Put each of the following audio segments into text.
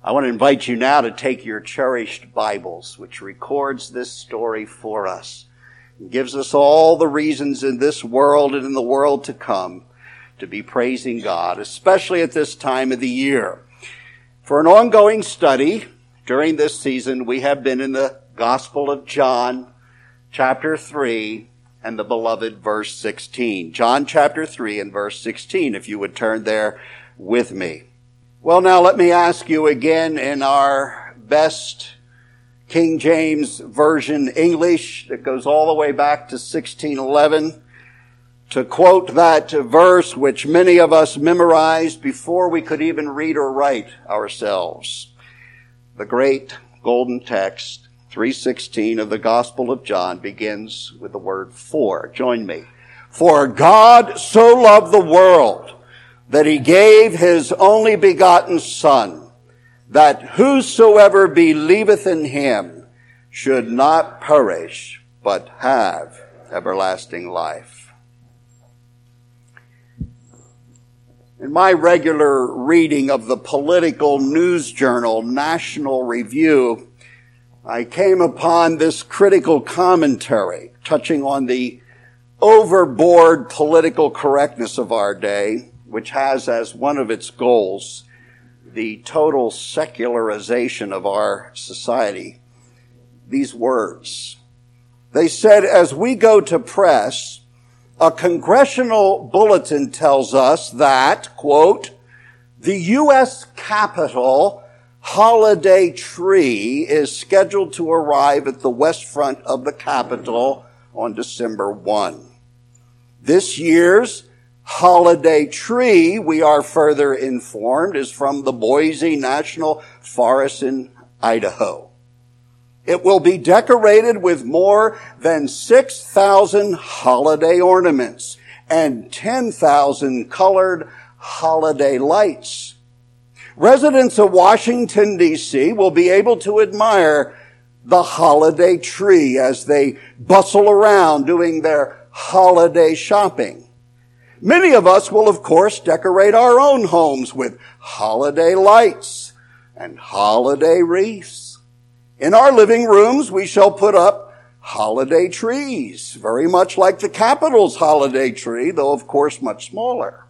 I want to invite you now to take your cherished Bibles, which records this story for us. It gives us all the reasons in this world and in the world to come to be praising God, especially at this time of the year. For an ongoing study during this season, we have been in the Gospel of John, chapter 3, and the beloved verse 16. John chapter 3 and verse 16, if you would turn there with me. Well, now let me ask you again in our best King James Version English that goes all the way back to 1611 to quote that verse which many of us memorized before we could even read or write ourselves. The great golden text, 3:16 of the Gospel of John, begins with the word "for." Join me. For God so loved the world that he gave his only begotten Son, that whosoever believeth in him should not perish, but have everlasting life. In my regular reading of the political news journal National Review, I came upon this critical commentary touching on the overboard political correctness of our day, which has as one of its goals the total secularization of our society. These words. They said, as we go to press, a congressional bulletin tells us that, quote, the U.S. Capitol holiday tree is scheduled to arrive at the west front of the Capitol on December 1. This year's holiday tree, we are further informed, is from the Boise National Forest in Idaho. It will be decorated with more than 6,000 holiday ornaments and 10,000 colored holiday lights. Residents of Washington, D.C. will be able to admire the holiday tree as they bustle around doing their holiday shopping. Many of us will, of course, decorate our own homes with holiday lights and holiday wreaths. In our living rooms, we shall put up holiday trees, very much like the Capitol's holiday tree, though, of course, much smaller.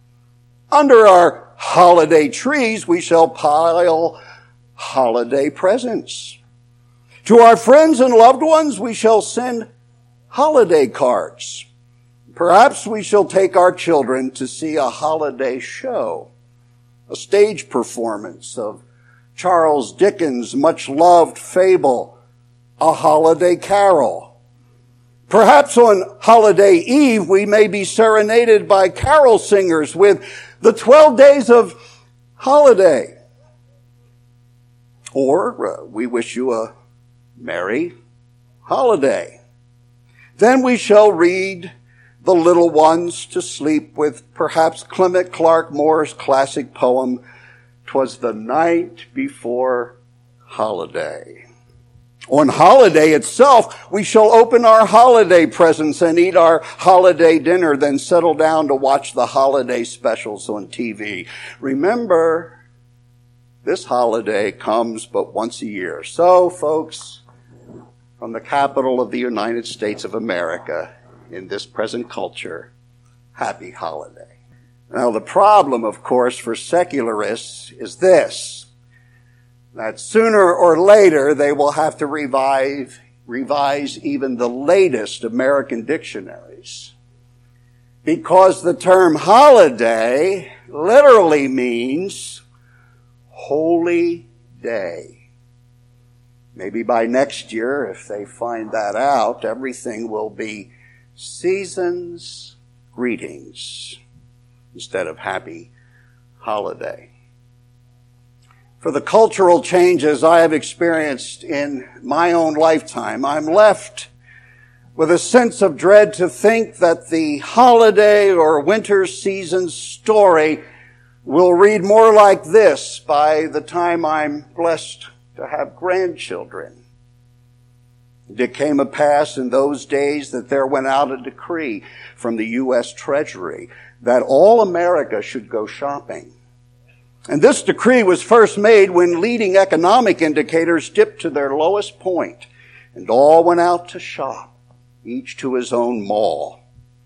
Under our holiday trees, we shall pile holiday presents. To our friends and loved ones, we shall send holiday cards. Perhaps we shall take our children to see a holiday show, a stage performance of Charles Dickens' much-loved fable, A Holiday Carol. Perhaps on holiday eve, we may be serenaded by carol singers with the 12 days of holiday. Or we wish you a merry holiday. Then we shall read the little ones to sleep with perhaps Clement Clarke Moore's classic poem, "'Twas the Night Before Holiday." On holiday itself, we shall open our holiday presents and eat our holiday dinner, then settle down to watch the holiday specials on TV. Remember, this holiday comes but once a year. So, folks, from the capital of the United States of America, in this present culture, happy holiday. Now, the problem, of course, for secularists is this, that sooner or later they will have to revise even the latest American dictionaries, because the term holiday literally means holy day. Maybe by next year, if they find that out, everything will be season's greetings instead of happy holiday. For the cultural changes I have experienced in my own lifetime, I'm left with a sense of dread to think that the holiday or winter season story will read more like this by the time I'm blessed to have grandchildren. It came to pass in those days that there went out a decree from the U.S. Treasury that all America should go shopping. And this decree was first made when leading economic indicators dipped to their lowest point, and all went out to shop, each to his own mall.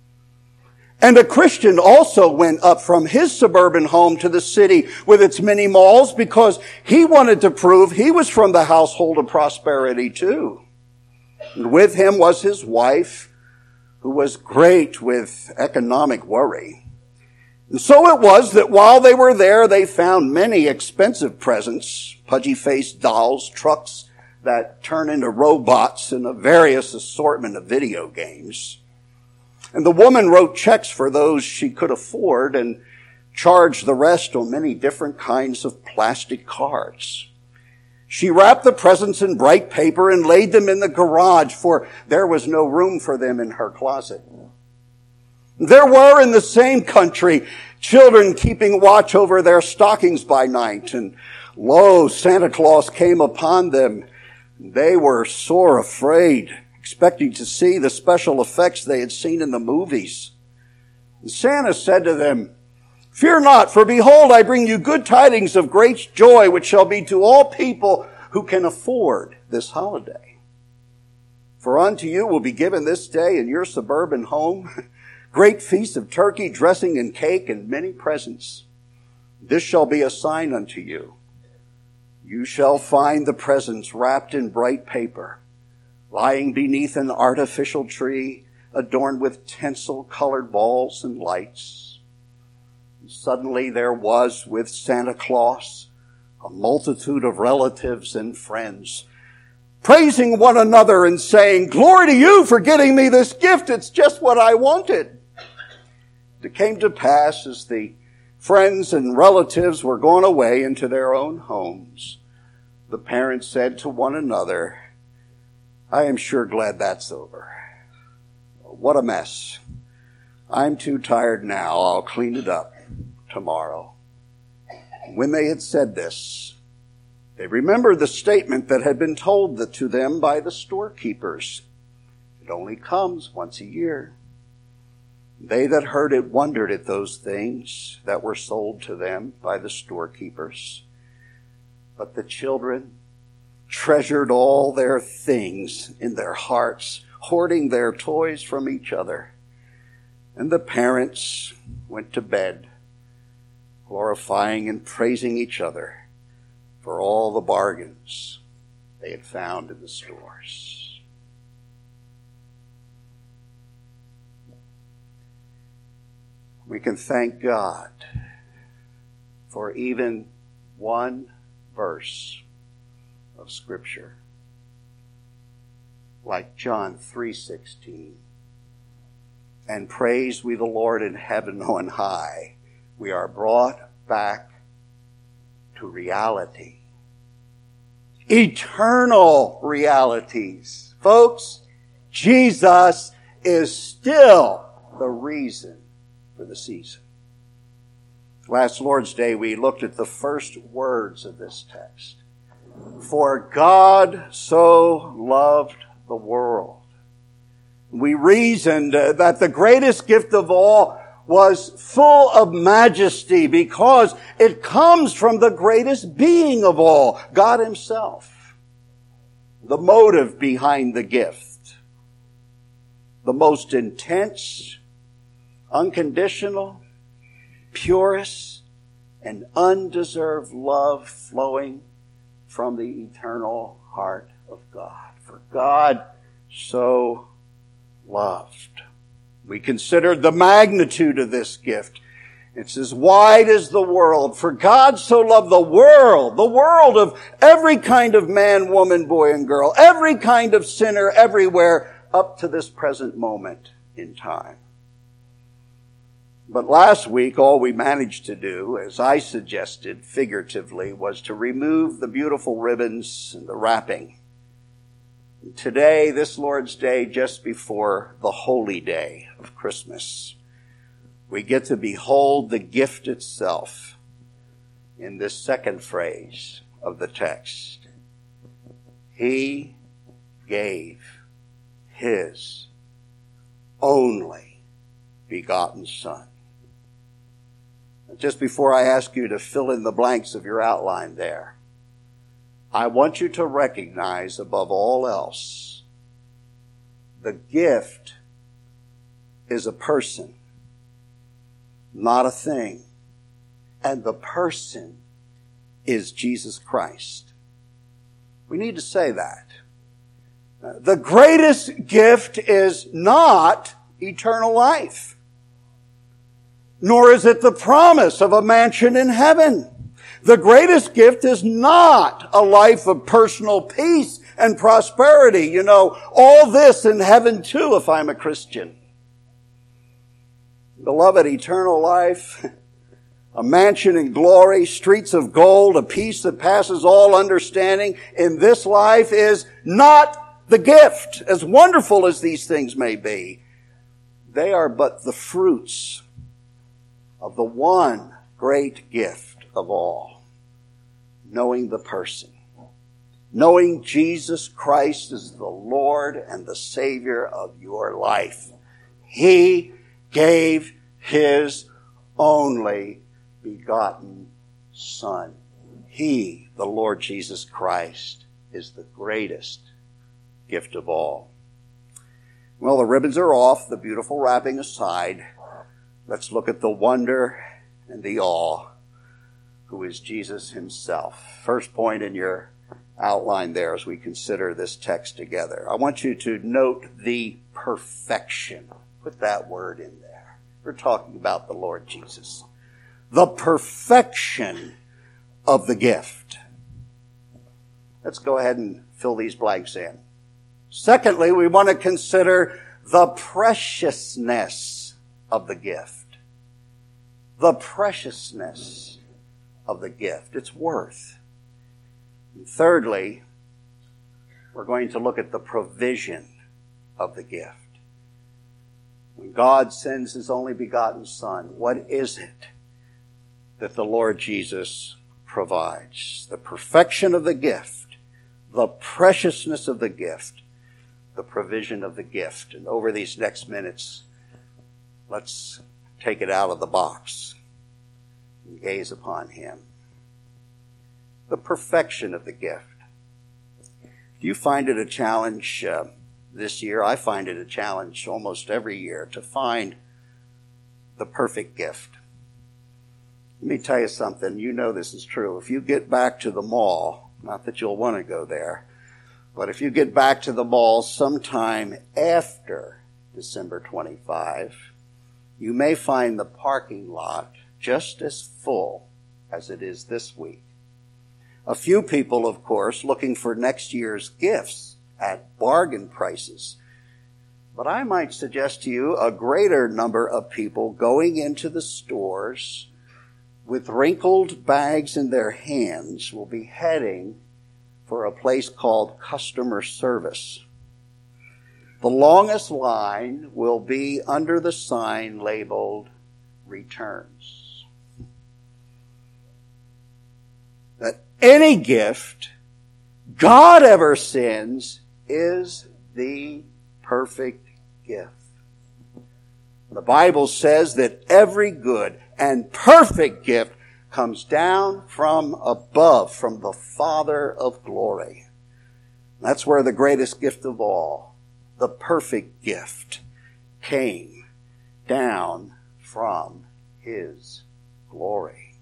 And a Christian also went up from his suburban home to the city with its many malls because he wanted to prove he was from the household of prosperity too. And with him was his wife, who was great with economic worry. And so it was that while they were there, they found many expensive presents, pudgy-faced dolls, trucks that turn into robots, and a various assortment of video games. And the woman wrote checks for those she could afford and charged the rest on many different kinds of plastic cards. She wrapped the presents in bright paper and laid them in the garage, for there was no room for them in her closet. There were in the same country children keeping watch over their stockings by night, and lo, Santa Claus came upon them. They were sore afraid, expecting to see the special effects they had seen in the movies. And Santa said to them, "Fear not, for behold, I bring you good tidings of great joy, which shall be to all people who can afford this holiday. For unto you will be given this day in your suburban home great feast of turkey, dressing, and cake, and many presents. This shall be a sign unto you. You shall find the presents wrapped in bright paper, lying beneath an artificial tree, adorned with tinsel-colored balls and lights." And suddenly there was with Santa Claus a multitude of relatives and friends, praising one another and saying, "Glory to you for getting me this gift. It's just what I wanted." It came to pass as the friends and relatives were gone away into their own homes, the parents said to one another, "I am sure glad that's over. What a mess. I'm too tired now. I'll clean it up tomorrow." When they had said this, they remembered the statement that had been told to them by the storekeepers. It only comes once a year. They that heard it wondered at those things that were sold to them by the storekeepers. But the children treasured all their things in their hearts, hoarding their toys from each other. And the parents went to bed, glorifying and praising each other for all the bargains they had found in the stores. We can thank God for even one verse of Scripture, like John 3:16. "And praise we the Lord in heaven on high." We are brought back to reality. Eternal realities. Folks, Jesus is still the reason for the season. Last Lord's Day, we looked at the first words of this text. For God so loved the world. We reasoned that the greatest gift of all was full of majesty because it comes from the greatest being of all, God Himself. The motive behind the gift, the most intense, unconditional, purest, and undeserved love flowing from the eternal heart of God. For God so loved. We considered the magnitude of this gift. It's as wide as the world. For God so loved the world of every kind of man, woman, boy, and girl, every kind of sinner everywhere up to this present moment in time. But last week, all we managed to do, as I suggested figuratively, was to remove the beautiful ribbons and the wrapping. Today, this Lord's Day, just before the holy day of Christmas, we get to behold the gift itself in this second phrase of the text. He gave His only begotten Son. just before I ask you to fill in the blanks of your outline there, I want you to recognize above all else, the gift is a person, not a thing. And the person is Jesus Christ. We need to say that. The greatest gift is not eternal life, nor is it the promise of a mansion in heaven. The greatest gift is not a life of personal peace and prosperity. You know, all this in heaven too, if I'm a Christian. Beloved, eternal life, a mansion in glory, streets of gold, a peace that passes all understanding in this life is not the gift. As wonderful as these things may be, they are but the fruits of the one great gift of all, knowing the person, knowing Jesus Christ is the Lord and the Savior of your life. He gave His only begotten Son. He, the Lord Jesus Christ, is the greatest gift of all. Well, the ribbons are off, the beautiful wrapping aside. Let's look at the wonder and the awe, who is Jesus Himself. First point in your outline there as we consider this text together. I want you to note the perfection. Put that word in there. We're talking about the Lord Jesus. The perfection of the gift. Let's go ahead and fill these blanks in. Secondly, we want to consider the preciousness of the gift. The preciousness of the gift, its worth. And thirdly, we're going to look at the provision of the gift. When God sends His only begotten Son, what is it that the Lord Jesus provides? The perfection of the gift, the preciousness of the gift, the provision of the gift. And over these next minutes, let's take it out of the box and gaze upon Him. The perfection of the gift. Do you find it a challenge this year? I find it a challenge almost every year to find the perfect gift. Let me tell you something. You know this is true. If you get back to the mall, not that you'll want to go there, but if you get back to the mall sometime after December 25, you may find the parking lot just as full as it is this week. A few people, of course, looking for next year's gifts at bargain prices. But I might suggest to you a greater number of people going into the stores with wrinkled bags in their hands will be heading for a place called customer service. The longest line will be under the sign labeled returns. That any gift God ever sends is the perfect gift. The Bible says that every good and perfect gift comes down from above, from the Father of glory. That's where the greatest gift of all, the perfect gift, came down from His glory.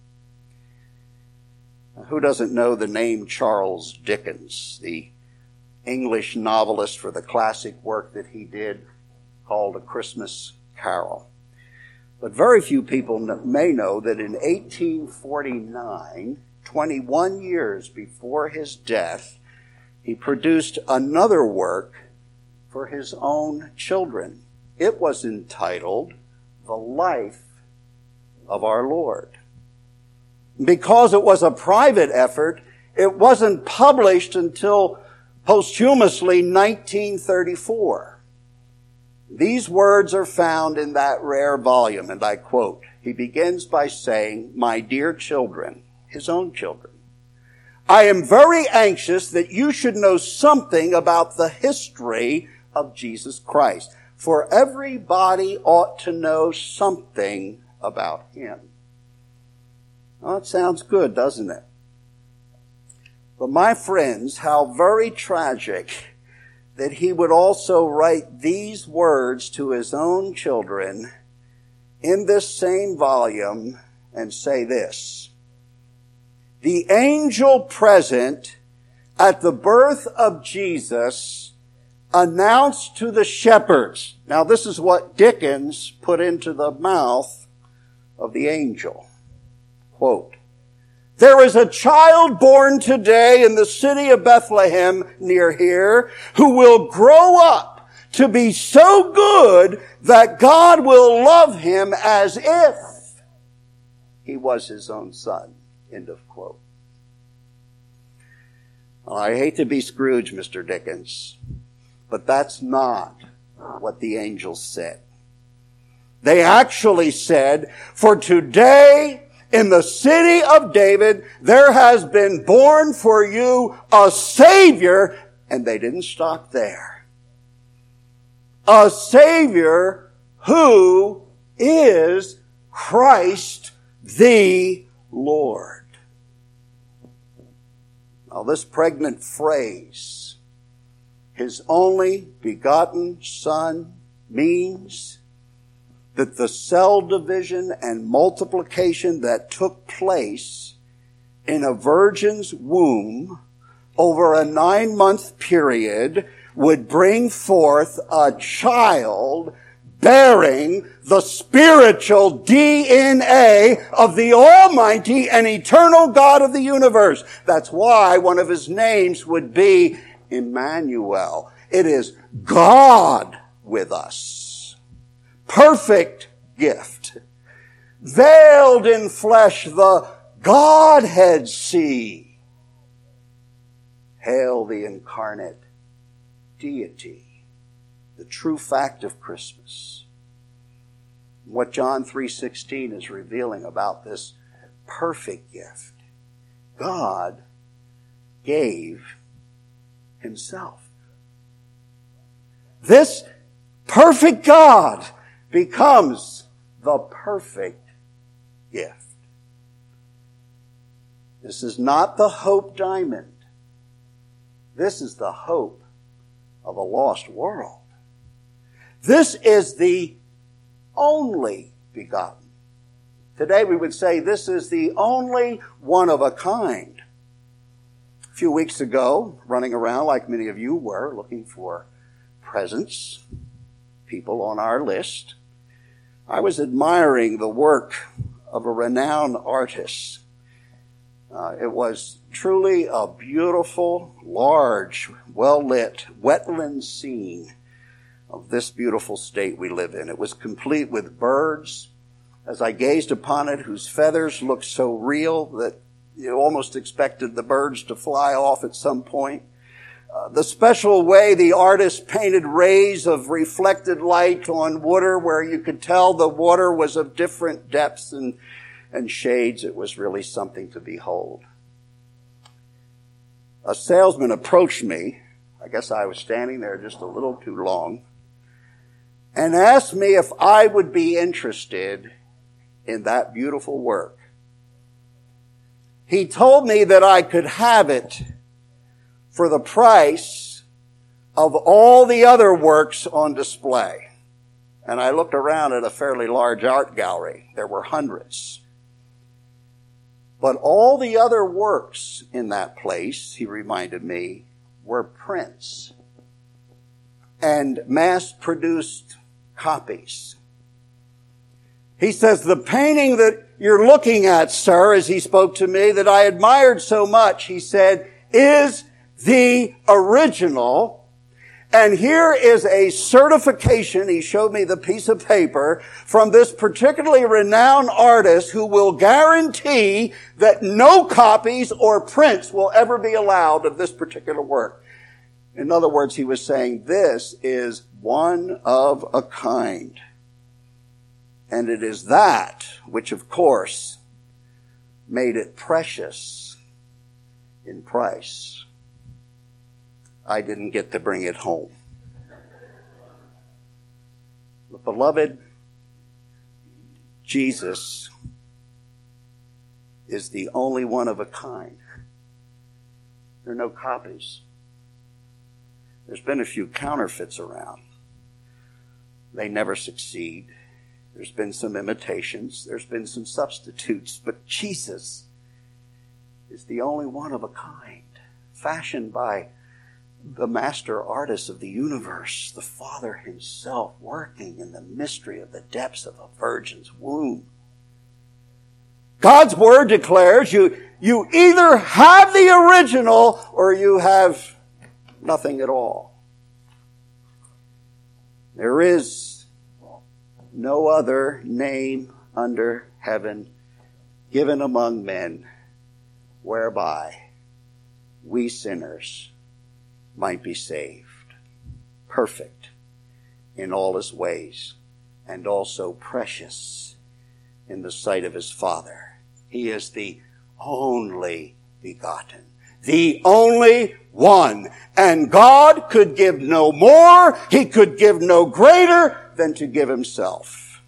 Now, who doesn't know the name Charles Dickens, the English novelist for the classic work that he did called A Christmas Carol? But very few people may know that in 1849, 21 years before his death, he produced another work for his own children. It was entitled The Life of Our Lord. Because it was a private effort, it wasn't published until posthumously 1934. These words are found in that rare volume, and I quote, he begins by saying, "My dear children," his own children, "I am very anxious that you should know something about the history of Jesus Christ, for everybody ought to know something about Him. Oh, it sounds good, doesn't it? But my friends, how very tragic that he would also write these words to his own children in this same volume and say this: the angel present at the birth of Jesus announced to the shepherds. Now this is what Dickens put into the mouth of the angel. Quote, "There is a child born today in the city of Bethlehem near here who will grow up to be so good that God will love him as if he was his own son." End of quote. Well, I hate to be Scrooge, Mr. Dickens, but that's not what the angels said. They actually said, "For today in the city of David there has been born for you a Savior," and they didn't stop there. "A Savior who is Christ the Lord." Now this pregnant phrase, "his only begotten Son," means that the cell division and multiplication that took place in a virgin's womb over a 9-month period would bring forth a child bearing the spiritual DNA of the Almighty and eternal God of the universe. That's why one of his names would be Emmanuel. It is God with us. Perfect gift. Veiled in flesh, the Godhead see. Hail the incarnate deity. The true fact of Christmas. What John 3:16 is revealing about this perfect gift. God gave himself. This perfect God becomes the perfect gift. This is not the hope diamond. This is the hope of a lost world. This is the only begotten. Today we would say this is the only one of a kind. A few weeks ago, running around like many of you were, looking for presents, people on our list, I was admiring the work of a renowned artist. It was truly a beautiful, large, well-lit wetland scene of this beautiful state we live in. It was complete with birds, as I gazed upon it, whose feathers looked so real that you almost expected the birds to fly off at some point. The special way the artist painted rays of reflected light on water where you could tell the water was of different depths and shades. It was really something to behold. A salesman approached me. I guess I was standing there just a little too long, and asked me if I would be interested in that beautiful work. He told me that I could have it for the price of all the other works on display. And I looked around at a fairly large art gallery. There were hundreds. But all the other works in that place, he reminded me, were prints and mass-produced copies. He says, the painting that you're looking at, sir, as he spoke to me, that I admired so much, he said, is the original. And here is a certification, he showed me the piece of paper, from this particularly renowned artist who will guarantee that no copies or prints will ever be allowed of this particular work. In other words, he was saying this is one of a kind. And it is that which, of course, made it precious in price. I didn't get to bring it home. But beloved, Jesus is the only one of a kind. There are no copies. There's been a few counterfeits around. They never succeed. There's been some imitations. There's been some substitutes. But Jesus is the only one of a kind, fashioned by the master artist of the universe, the Father himself, working in the mystery of the depths of a virgin's womb. God's word declares you either have the original or you have nothing at all. There is no other name under heaven given among men whereby we sinners might be saved. Perfect in all his ways and also precious in the sight of his Father. He is the only begotten, the only one. And God could give no more, he could give no greater than to give himself.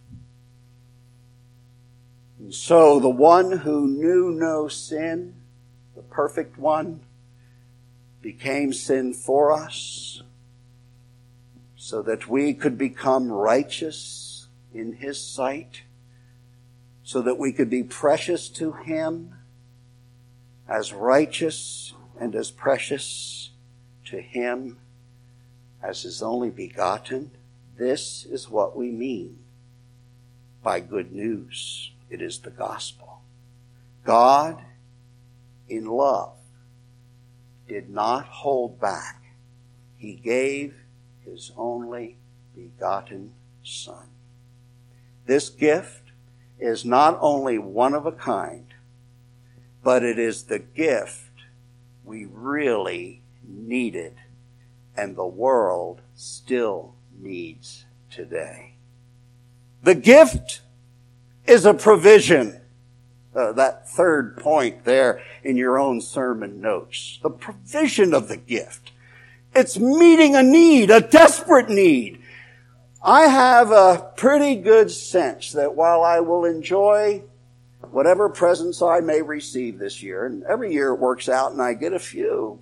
And so the one who knew no sin, the perfect one, became sin for us so that we could become righteous in his sight, so that we could be precious to him, as righteous and as precious to him as his only begotten. This is what we mean by good news. It is the gospel. God, in love, did not hold back. He gave his only begotten Son. This gift is not only one of a kind, but it is the gift we really needed and the world still needs today. The gift is a provision. That third point there in your own sermon notes. The provision of the gift. It's meeting a need, a desperate need. I have a pretty good sense that while I will enjoy whatever presents I may receive this year, and every year it works out and I get a few,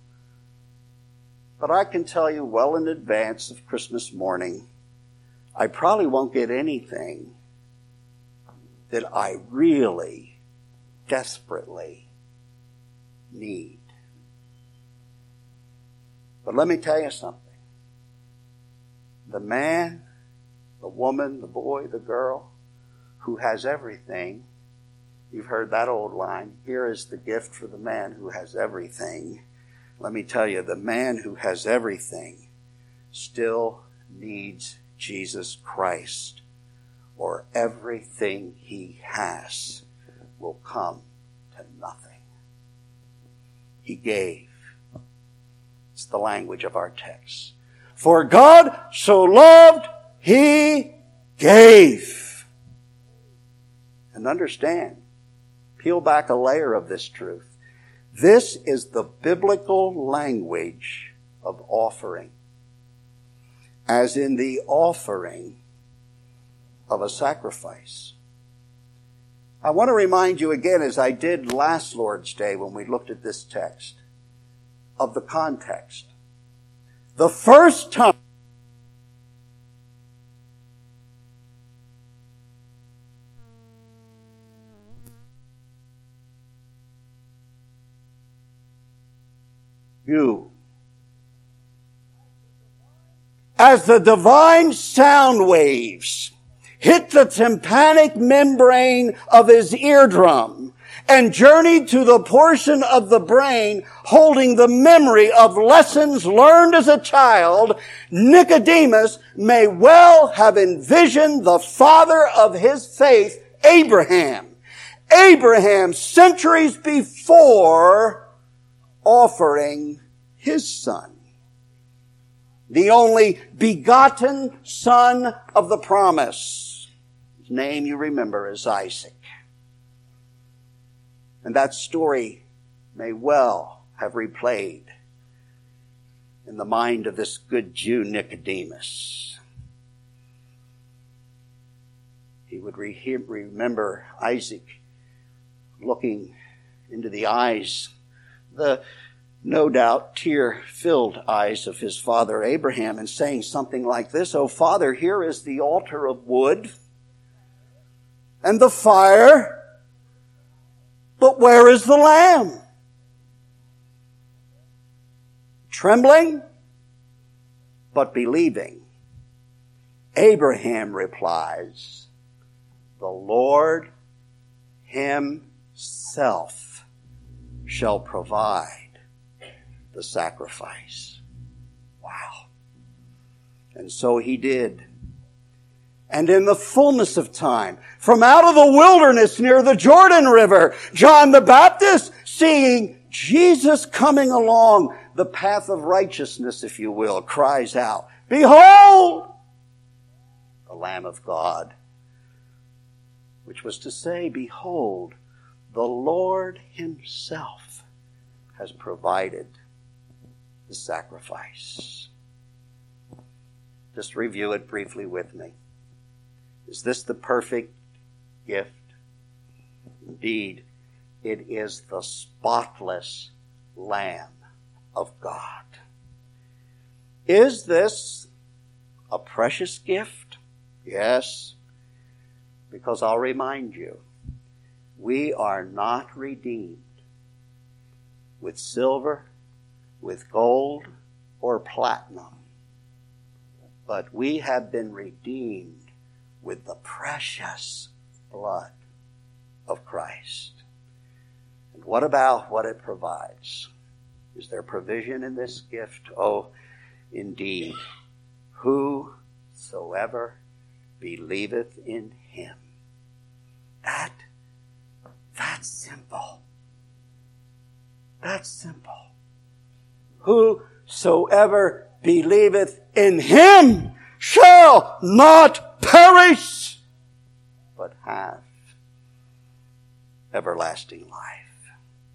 but I can tell you well in advance of Christmas morning, I probably won't get anything that I really, desperately need. But let me tell you something. The man, the woman, the boy, the girl who has everything, you've heard that old line, here is the gift for the man who has everything. Let me tell you, the man who has everything still needs Jesus Christ, or everything he has will come to nothing. He gave. It's the language of our text. For God so loved, he gave. And understand, peel back a layer of this truth. This is the biblical language of offering, as in the offering of a sacrifice. I want to remind you again, as I did last Lord's Day when we looked at this text, of the context. The first time you, as the divine sound waves hit the tympanic membrane of his eardrum and journeyed to the portion of the brain holding the memory of lessons learned as a child, Nicodemus may well have envisioned the father of his faith, Abraham. Abraham, centuries before, offering his son, the only begotten son of the promise. His name, you remember, is Isaac. And that story may well have replayed in the mind of this good Jew Nicodemus. He would remember Isaac, looking into the eyes, the no doubt tear-filled eyes of his father Abraham, and saying something like this, "O Father, here is the altar of wood and the fire, but where is the lamb?" Trembling, but believing, Abraham replies, "The Lord himself shall provide the sacrifice." Wow. And so he did. And in the fullness of time, from out of the wilderness near the Jordan River, John the Baptist, seeing Jesus coming along the path of righteousness, if you will, cries out, "Behold, the Lamb of God," which was to say, behold, the Lord himself has provided the sacrifice. Just review it briefly with me. Is this the perfect gift? Indeed, it is the spotless Lamb of God. Is this a precious gift? Yes, because I'll remind you, we are not redeemed with silver, with gold, or platinum, but we have been redeemed with the precious blood of Christ. And what about what it provides? Is there provision in this gift? Oh, indeed. Whosoever believeth in him. That's simple. That's simple. Whosoever believeth in him shall not perish, but have everlasting life.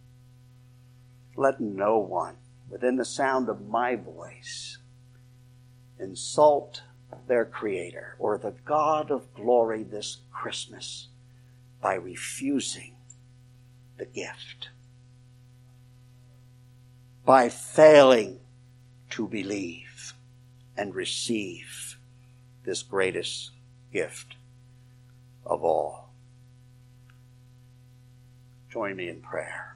Let no one within the sound of my voice insult their Creator or the God of glory this Christmas by refusing the gift, by failing to believe and receive this greatest gift of all. Join me in prayer.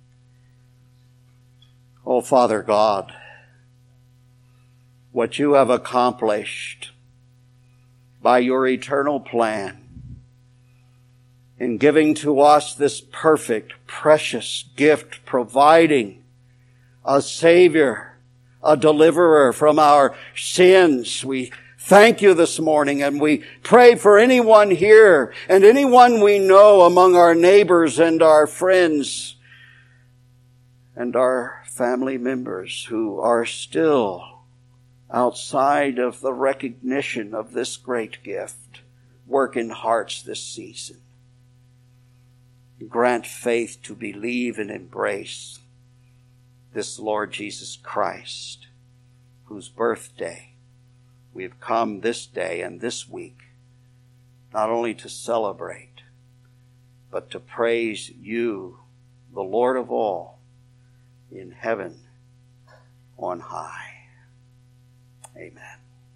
Oh, Father God, what you have accomplished by your eternal plan in giving to us this perfect, precious gift, providing a Savior, a deliverer from our sins. We thank you this morning, and we pray for anyone here and anyone we know among our neighbors and our friends and our family members who are still outside of the recognition of this great gift. Work in hearts this season. Grant faith to believe and embrace this Lord Jesus Christ, whose birthday we have come this day and this week, not only to celebrate, but to praise you, the Lord of all, in heaven on high. Amen.